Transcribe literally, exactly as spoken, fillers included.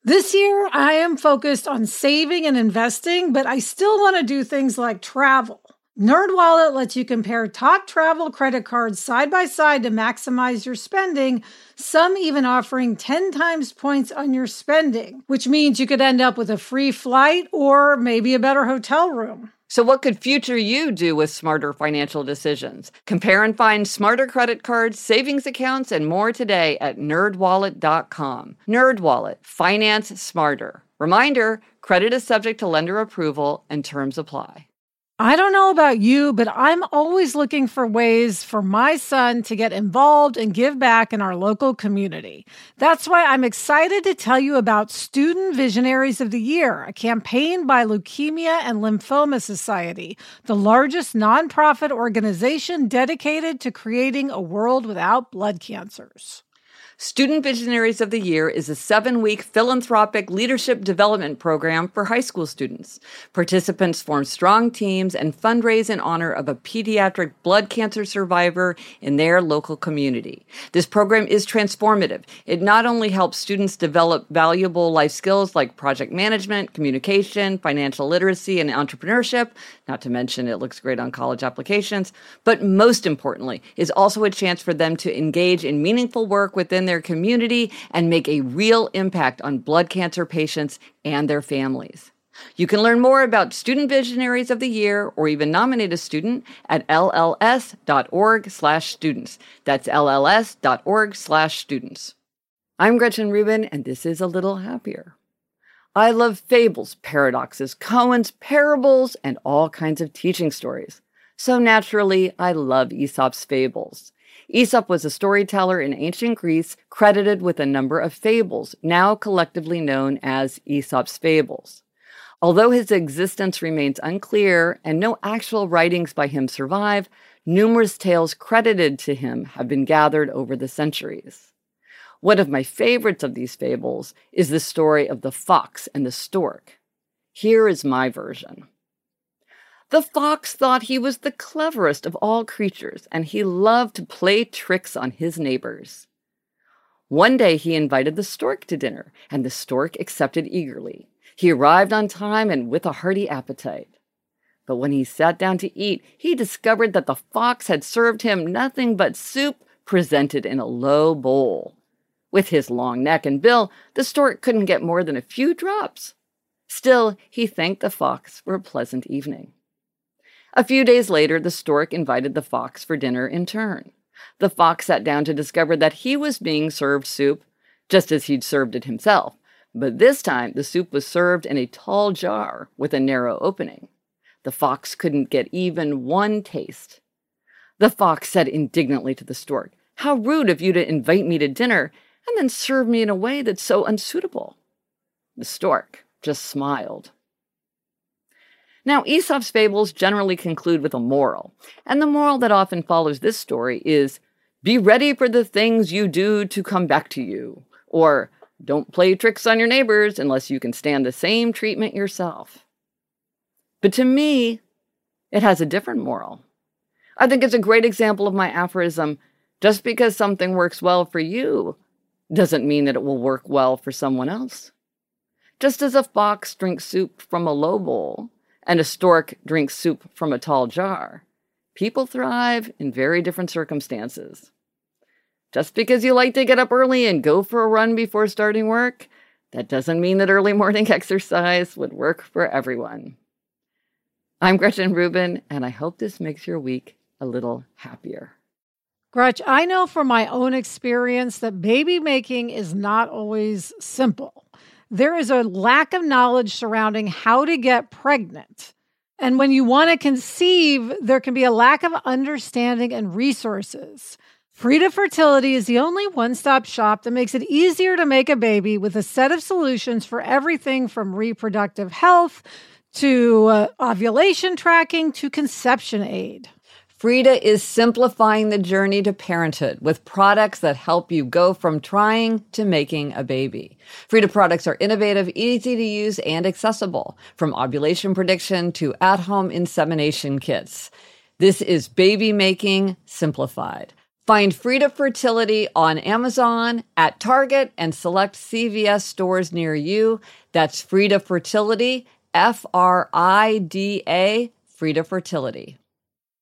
This year, I am focused on saving and investing, but I still want to do things like travel. NerdWallet lets you compare top travel credit cards side by side to maximize your spending, some even offering ten times points on your spending, which means you could end up with a free flight or maybe a better hotel room. So what could future you do with smarter financial decisions? Compare and find smarter credit cards, savings accounts, and more today at nerd wallet dot com. NerdWallet, finance smarter. Reminder, credit is subject to lender approval and terms apply. I don't know about you, but I'm always looking for ways for my son to get involved and give back in our local community. That's why I'm excited to tell you about Student Visionaries of the Year, a campaign by Leukemia and Lymphoma Society, the largest nonprofit organization dedicated to creating a world without blood cancers. Student Visionaries of the Year is a seven-week philanthropic leadership development program for high school students. Participants form strong teams and fundraise in honor of a pediatric blood cancer survivor in their local community. This program is transformative. It not only helps students develop valuable life skills like project management, communication, financial literacy, and entrepreneurship, not to mention it looks great on college applications, but most importantly, is also a chance for them to engage in meaningful work within their community and make a real impact on blood cancer patients and their families. You can learn more about Student Visionaries of the Year or even nominate a student at L L S dot org slash students. That's L L S dot org slash students. I'm Gretchen Rubin, and this is A Little Happier. I love fables, paradoxes, koans, parables, and all kinds of teaching stories. So naturally, I love Aesop's fables. Aesop was a storyteller in ancient Greece credited with a number of fables, now collectively known as Aesop's fables. Although his existence remains unclear and no actual writings by him survive, numerous tales credited to him have been gathered over the centuries. One of my favorites of these fables is the story of the fox and the stork. Here is my version. The fox thought he was the cleverest of all creatures, and he loved to play tricks on his neighbors. One day he invited the stork to dinner, and the stork accepted eagerly. He arrived on time and with a hearty appetite. But when he sat down to eat, he discovered that the fox had served him nothing but soup presented in a low bowl. With his long neck and bill, the stork couldn't get more than a few drops. Still, he thanked the fox for a pleasant evening. A few days later, the stork invited the fox for dinner in turn. The fox sat down to discover that he was being served soup, just as he'd served it himself. But this time, the soup was served in a tall jar with a narrow opening. The fox couldn't get even one taste. The fox said indignantly to the stork, "How rude of you to invite me to dinner and then serve me in a way that's so unsuitable." The stork just smiled. Now, Aesop's fables generally conclude with a moral, and the moral that often follows this story is, be ready for the things you do to come back to you, or don't play tricks on your neighbors unless you can stand the same treatment yourself. But to me, it has a different moral. I think it's a great example of my aphorism, just because something works well for you doesn't mean that it will work well for someone else. Just as a fox drinks soup from a low bowl, and a stork drinks soup from a tall jar, people thrive in very different circumstances. Just because you like to get up early and go for a run before starting work, that doesn't mean that early morning exercise would work for everyone. I'm Gretchen Rubin, and I hope this makes your week a little happier. Gretch, I know from my own experience that baby making is not always simple. There is a lack of knowledge surrounding how to get pregnant. And when you want to conceive, there can be a lack of understanding and resources. Frida Fertility is the only one-stop shop that makes it easier to make a baby with a set of solutions for everything from reproductive health to uh, ovulation tracking to conception aid. Frida is simplifying the journey to parenthood with products that help you go from trying to making a baby. Frida products are innovative, easy to use, and accessible, from ovulation prediction to at-home insemination kits. This is baby making simplified. Find Frida Fertility on Amazon, at Target, and select C V S stores near you. That's Frida Fertility, F R I D A, Frida Fertility.